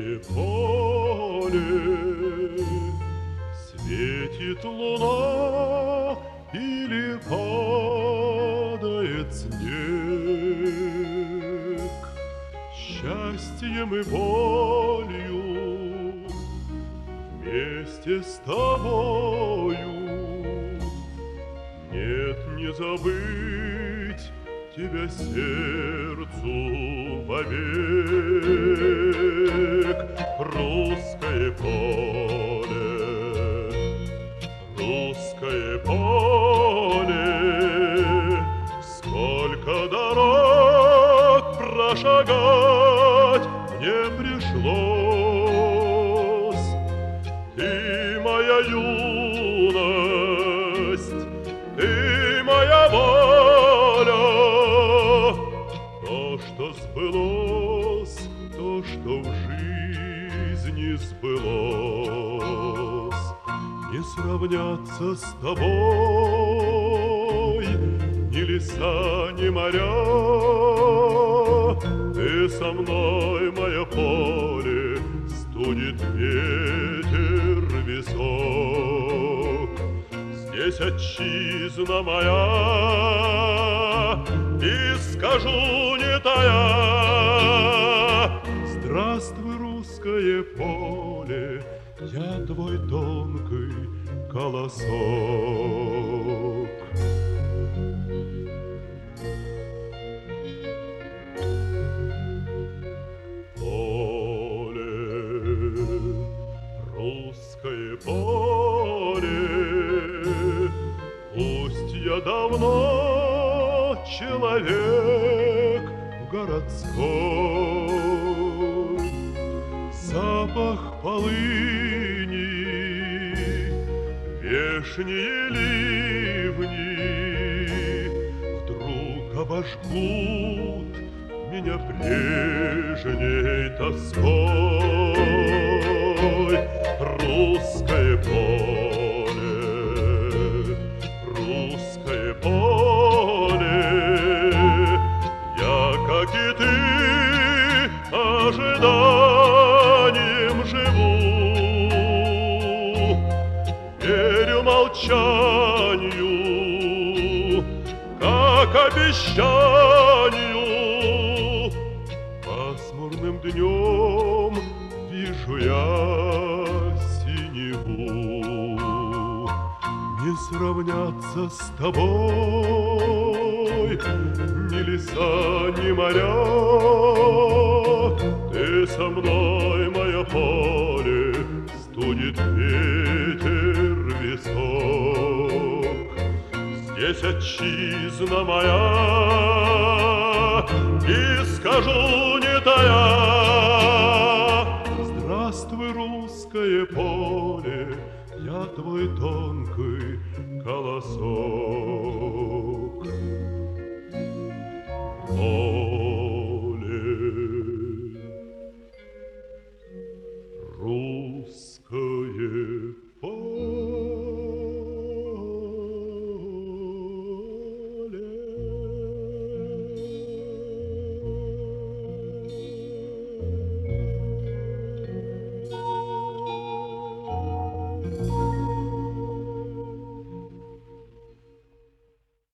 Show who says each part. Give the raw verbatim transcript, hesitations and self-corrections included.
Speaker 1: поле, светит луна или падает снег. Счастьем и болью вместе с тобою нет, не забыть тебя сердцу вовек. Русское поле, русское поле, сколько дорог прошагать мне пришлось. Ты моя юность, ты моя воля, то, что сбылось, то, что в жизни сбылось. Не сравнятся с тобой ни леса, ни моря. Ты со мной, мое поле, студит ветер висок. Здесь отчизна моя, и скажу не тая: здравствуй, русское поле, я твой тонкий колосок. Поле, русское поле, пусть я давно человек городской, запах полыни, вешние ливни вдруг обожгут меня прежней тоской. Русское поле, русское поле, я, как и ты, ожиданием живу. Верю молчанию, как обещанию. Пасмурным днем вижу я синеву. Не сравнятся с тобой ни леса, ни моря. Ты со мной, мое поле, студит ветер висок. Здесь отчизна моя, и скажу не тая: здравствуй, русское поле, я твой тонкий колосок.